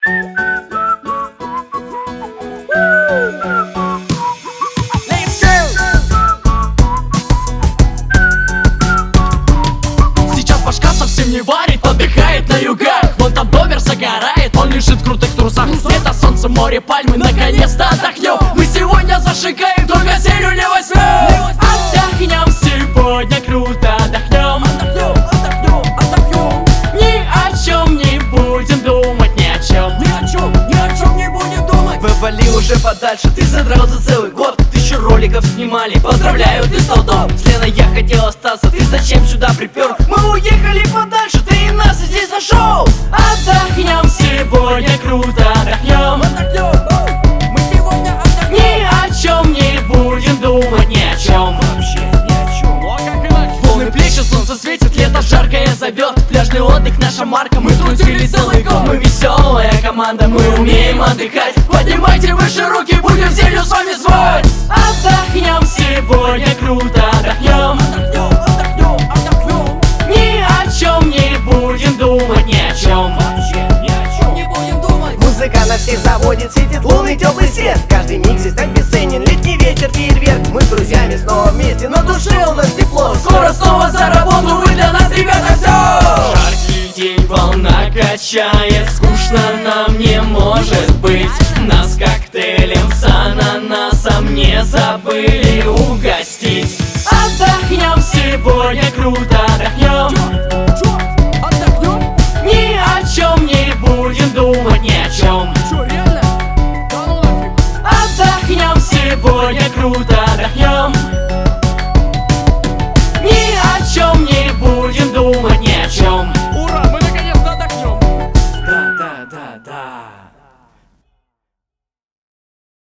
Сейчас башка совсем не варит, отдыхает на югах. Вон там домер загорает, он лежит в крутых трусах. Света, солнце, море, пальмы, наконец-то отдохнем. Мы сегодня зашикаем, только серию не возьмем. Отдохнем сегодня, круто отдохнем. Ни о чем не будем думать, ни о чем. Ни о чем не будем думать. Вывали уже подальше, ты задрал за целый год. 1000 роликов снимали, поздравляю, ты стал дом. С Леной я хотел остаться, ты зачем сюда припер? Мы уехали подальше, ты и нас здесь нашел. Отдохнем сегодня, круто отдохнем. Мы сегодня отдохнем. Ни о чем не будем думать, ни о чем. Вообще ни о чем. Волны плещут, солнце светит, лето жаркое зовет. Пляжный отдых, наша марка, мы трудились целый год. Мы веселая команда, мы умеем отдыхать. Поднимайте выше руки, будем землю с вами звать. Отдохнем сегодня, круто отдохнем. Ни о чем не будем думать, ни о чем. Вообще ни о чем не будем думать. Музыка на всех заводит, светит лунный теплый свет. Каждый миг здесь так бесценен, летний вечер, фейерверк. Мы с друзьями снова вместе, на душе у нас тепло. Скоро снова за работу, вы для нас, ребята, все. Жаркий день, волна качает, скучно нам не может быть. Нас коктейлем с ананасом не забыли угостить. Отдохнем сегодня, круто отдохнем. Отдохнем? Ни о чем не будем думать, ни о чем. Чё, реально? Да ну нафиг. Отдохнем сегодня, круто отдохнем. Ни о чем не будем думать, ни о чем. Ура, мы наконец-то отдохнем. Да.